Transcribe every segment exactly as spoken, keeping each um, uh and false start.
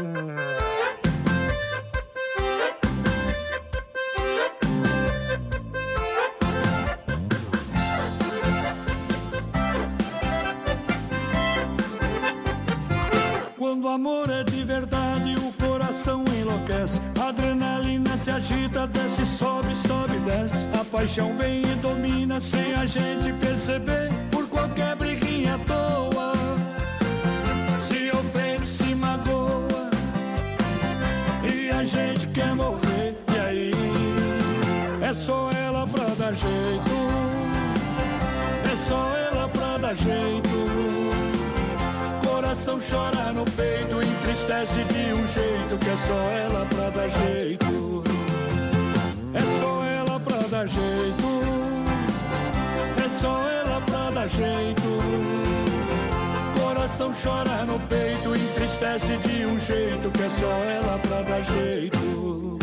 Quando o amor é de verdade, o coração enlouquece. A adrenalina se agita, desce, sobe, sobe, desce. A paixão vem e domina sem a gente perceber. Por qualquer briguinha à toa, se ofende, se magoa, e a gente quer morrer. E aí, é só ela pra dar jeito, é só ela pra dar jeito. Coração chora no peito, entristece de um jeito, que é só ela pra dar jeito. É só ela pra dar jeito, é só ela pra dar jeito. Coração chora no peito, entristece de um jeito, que é só ela pra dar jeito.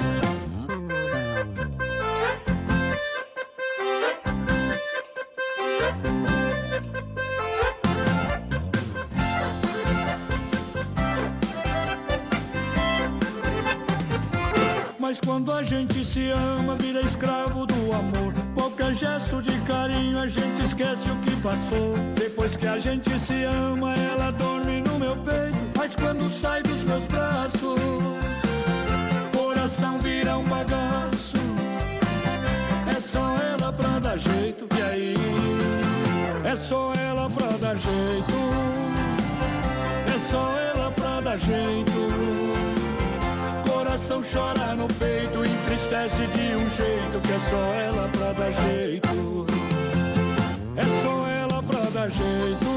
Mas quando a gente se ama, vira escravo do amor. Qualquer gesto de carinho, a gente esquece o que passou. Depois que a gente se ama, ela dorme no meu peito. Mas quando sai dos meus braços, coração vira um bagaço. É só ela pra dar jeito. E aí, é só ela pra dar jeito, é só ela pra dar jeito. Coração chora no peito, entristece de um jeito, que é só ela pra dar jeito. É só ela pra dar jeito,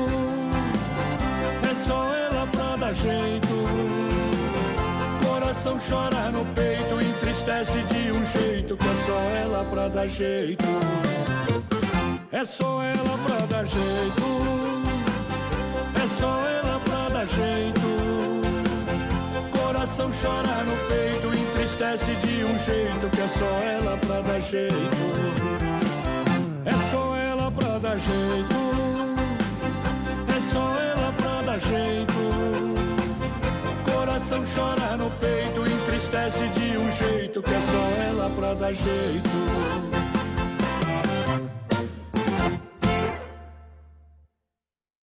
é só ela pra dar jeito. Coração chora no peito, entristece de um jeito, que é só ela pra dar jeito. É só ela pra dar jeito, é só ela pra dar jeito. Coração chora no peito, entristece de um jeito, que é só ela pra dar jeito. É só ela pra dar jeito, é só ela pra dar jeito. Coração chora no peito, entristece de um jeito, que é só ela pra dar jeito.